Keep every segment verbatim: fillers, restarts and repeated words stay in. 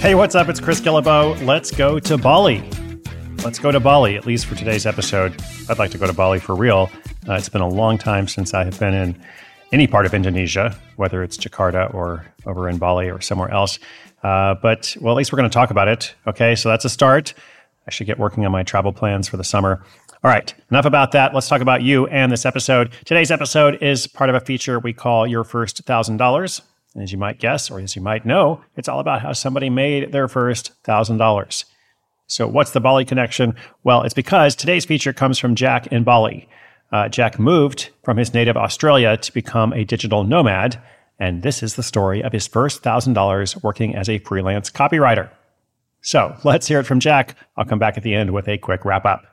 Hey, what's up? It's Chris Guillebeau. Let's go to Bali. Let's go to Bali, at least for today's episode. I'd like to go to Bali for real. Uh, it's been a long time since I have been in any part of Indonesia, whether it's Jakarta or over in Bali or somewhere else. Uh, but, well, at least we're going to talk about it. Okay, so that's a start. I should get working on my travel plans for the summer. All right, enough about that. Let's talk about you and this episode. Today's episode is part of a feature we call Your First one thousand dollars. And as you might guess, or as you might know, it's all about how somebody made their first one thousand dollars. So what's the Bali connection? Well, it's because today's feature comes from Jack in Bali. Uh, Jack moved from his native Australia to become a digital nomad, and this is the story of his first one thousand dollars working as a freelance copywriter. So let's hear it from Jack. I'll come back at the end with a quick wrap-up.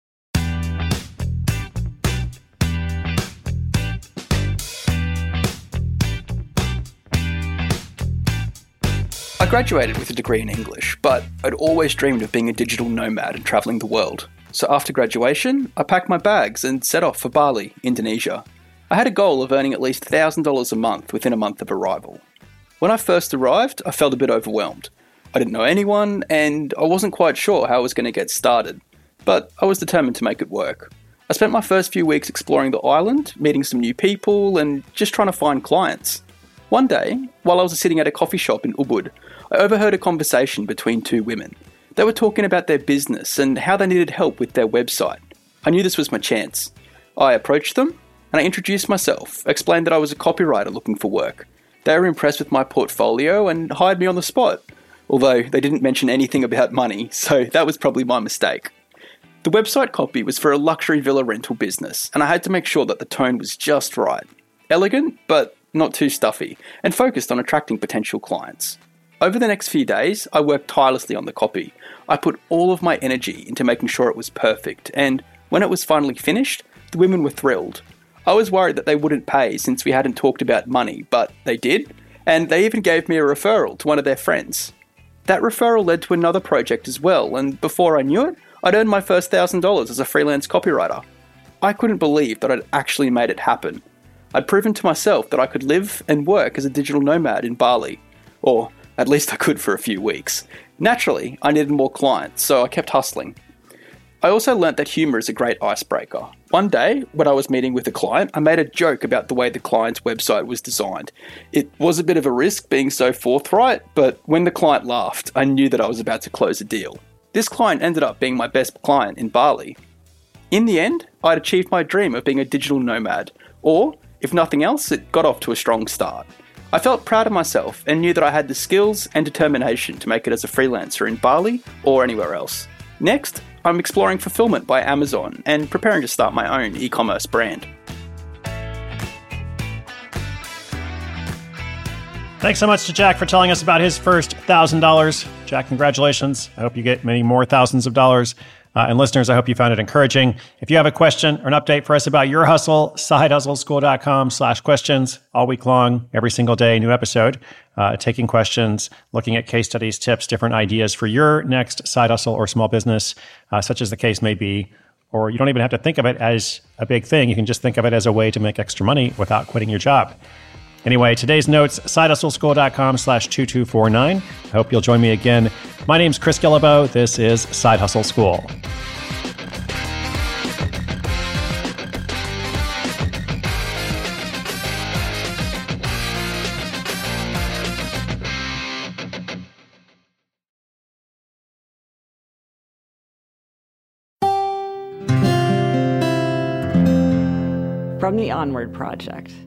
I graduated with a degree in English, but I'd always dreamed of being a digital nomad and travelling the world. So after graduation, I packed my bags and set off for Bali, Indonesia. I had a goal of earning at least one thousand dollars a month within a month of arrival. When I first arrived, I felt a bit overwhelmed. I didn't know anyone, and I wasn't quite sure how I was going to get started, but I was determined to make it work. I spent my first few weeks exploring the island, meeting some new people, and just trying to find clients. One day, while I was sitting at a coffee shop in Ubud, I overheard a conversation between two women. They were talking about their business and how they needed help with their website. I knew this was my chance. I approached them, and I introduced myself, explained that I was a copywriter looking for work. They were impressed with my portfolio and hired me on the spot, although they didn't mention anything about money, so that was probably my mistake. The website copy was for a luxury villa rental business, and I had to make sure that the tone was just right. Elegant, but not too stuffy, and focused on attracting potential clients. Over the next few days, I worked tirelessly on the copy. I put all of my energy into making sure it was perfect, and when it was finally finished, the women were thrilled. I was worried that they wouldn't pay since we hadn't talked about money, but they did, and they even gave me a referral to one of their friends. That referral led to another project as well, and before I knew it, I'd earned my first one thousand dollars as a freelance copywriter. I couldn't believe that I'd actually made it happen. I'd proven to myself that I could live and work as a digital nomad in Bali, or at least I could for a few weeks. Naturally, I needed more clients, so I kept hustling. I also learnt that humour is a great icebreaker. One day, when I was meeting with a client, I made a joke about the way the client's website was designed. It was a bit of a risk being so forthright, but when the client laughed, I knew that I was about to close a deal. This client ended up being my best client in Bali. In the end, I'd achieved my dream of being a digital nomad, or, if nothing else, it got off to a strong start. I felt proud of myself and knew that I had the skills and determination to make it as a freelancer in Bali or anywhere else. Next, I'm exploring fulfillment by Amazon and preparing to start my own e-commerce brand. Thanks so much to Jack for telling us about his first one thousand dollars. Jack, congratulations. I hope you get many more thousands of dollars. Uh, and listeners, I hope you found it encouraging. If you have a question or an update for us about your hustle, side hustle school dot com slash questions. All week long, every single day, new episode, uh, taking questions, looking at case studies, tips, different ideas for your next side hustle or small business, uh, such as the case may be. Or you don't even have to think of it as a big thing. You can just think of it as a way to make extra money without quitting your job. Anyway, today's notes, side hustle school dot com slash two two four nine. I hope you'll join me again. My name's Chris Guillebeau. This is Side Hustle School. From the Onward Project.